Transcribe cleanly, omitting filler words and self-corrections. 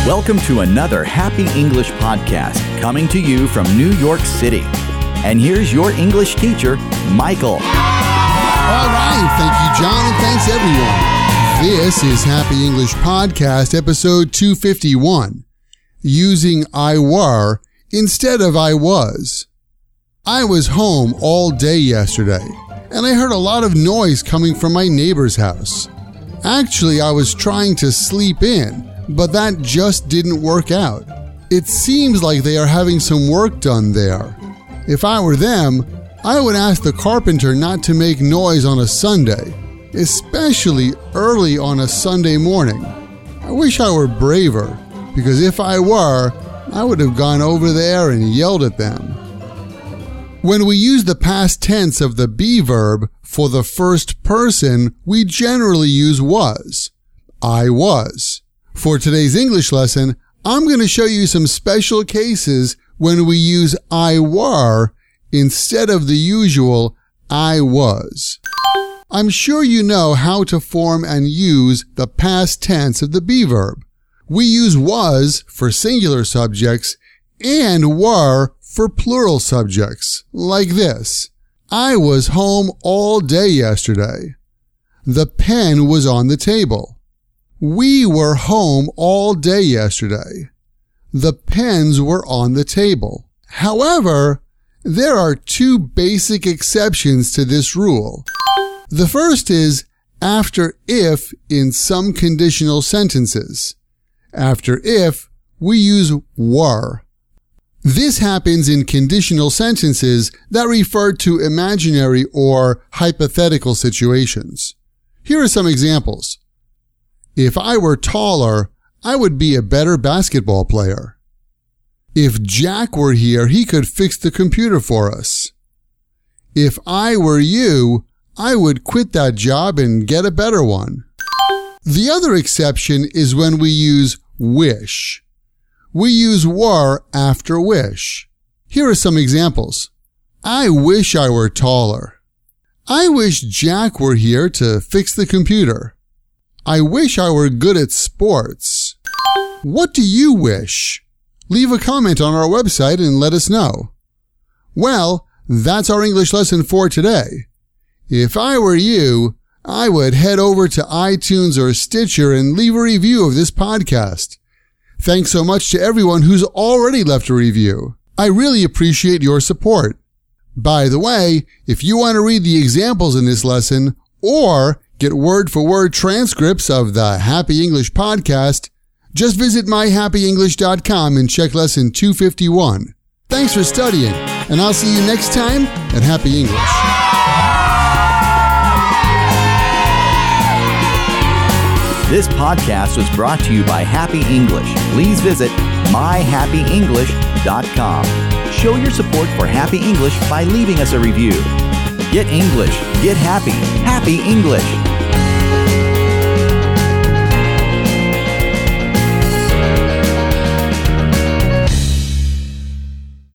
Welcome to another Happy English podcast coming to you from New York City. And here's your English teacher, Michael. All right, thank you, John, and thanks, everyone. This is Happy English Podcast, episode 251, using I were instead of I was. I was home all day yesterday, and I heard a lot of noise coming from my neighbor's house. Actually, I was trying to sleep in, but that just didn't work out. It seems like they are having some work done there. If I were them, I would ask the carpenter not to make noise on a Sunday, especially early on a Sunday morning. I wish I were braver, because if I were, I would have gone over there and yelled at them. When we use the past tense of the be verb for the first person, we generally use was. I was. For today's English lesson, I'm going to show you some special cases when we use I were instead of the usual I was. I'm sure you know how to form and use the past tense of the be verb. We use was for singular subjects and were for plural subjects, like this. I was home all day yesterday. The pen was on the table. We were home all day yesterday. The pens were on the table. However, there are two basic exceptions to this rule. The first is after if in some conditional sentences. After if, we use were. This happens in conditional sentences that refer to imaginary or hypothetical situations. Here are some examples. If I were taller, I would be a better basketball player. If Jack were here, he could fix the computer for us. If I were you, I would quit that job and get a better one. The other exception is when we use wish. We use were after wish. Here are some examples. I wish I were taller. I wish Jack were here to fix the computer. I wish I were good at sports. What do you wish? Leave a comment on our website and let us know. Well, that's our English lesson for today. If I were you, I would head over to iTunes or Stitcher and leave a review of this podcast. Thanks so much to everyone who's already left a review. I really appreciate your support. By the way, if you want to read the examples in this lesson or get word-for-word transcripts of the Happy English Podcast, just visit myhappyenglish.com and check lesson 251. Thanks for studying, and I'll see you next time at Happy English. This podcast was brought to you by Happy English. Please visit myhappyenglish.com. Show your support for Happy English by leaving us a review. Get English, get happy, Happy English.